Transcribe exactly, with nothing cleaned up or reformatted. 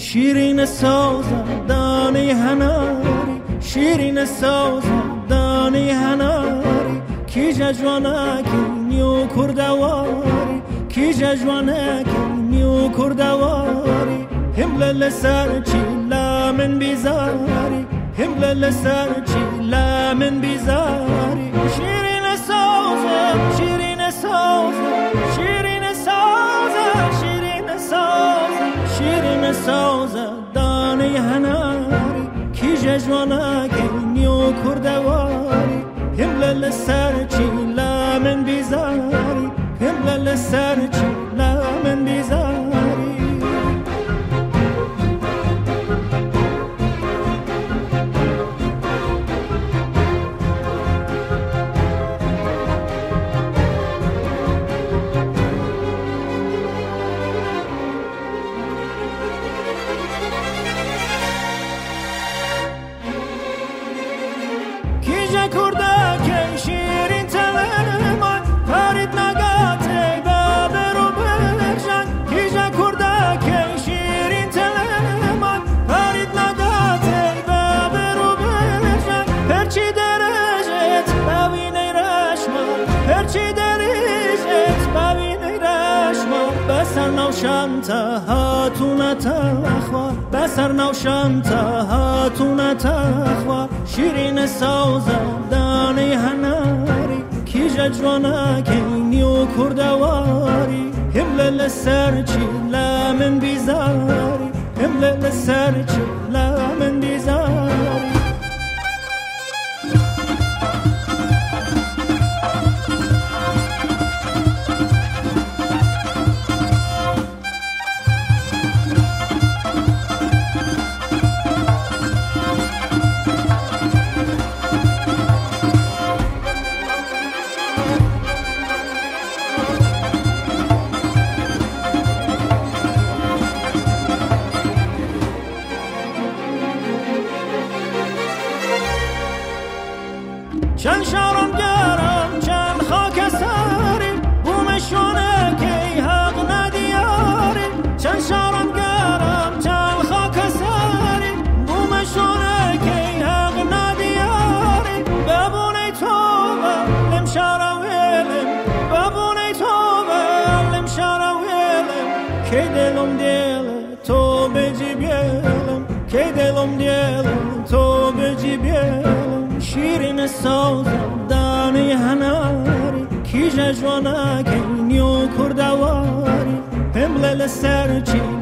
شیرین سازم دانی هناری شیرین سازم دانی هناری کی جوانکی نیو کردواری کی جوانکی نیو کردواری همل لسر چی لامن بیزاری همل لسر چی لامن بیزاری شیرین سازم شیرین سازم شیرین سازم شیرین سازم شیرین سازم دانی هناری کی جوانکی نیو کردواری همل لسر چی لامن بیزاری همل لسر چی لامن بیزاری نوشمتا هاتون تخوا بسر نوشمتا هاتون تخوا شیرین سازم دانی هناری کی جوانکی نیو کردواری همل لسر چی لامن بیزاری همل لسر چی لامن بیزاری چند شارم گرم چند خاک ساری بومشونه که حق ندیاری چند شارم گرم چند خاک ساری بومشونه که حق ندیاری ببونی تو لم شارم ویلم ببونی تو لم شارم ویلم که دلم دیل تو بجی بیلم که دلم دیل تو بجی بیلم شیرین سازم دانی هناری کی جوانکی نیو کردواری همل لسر چی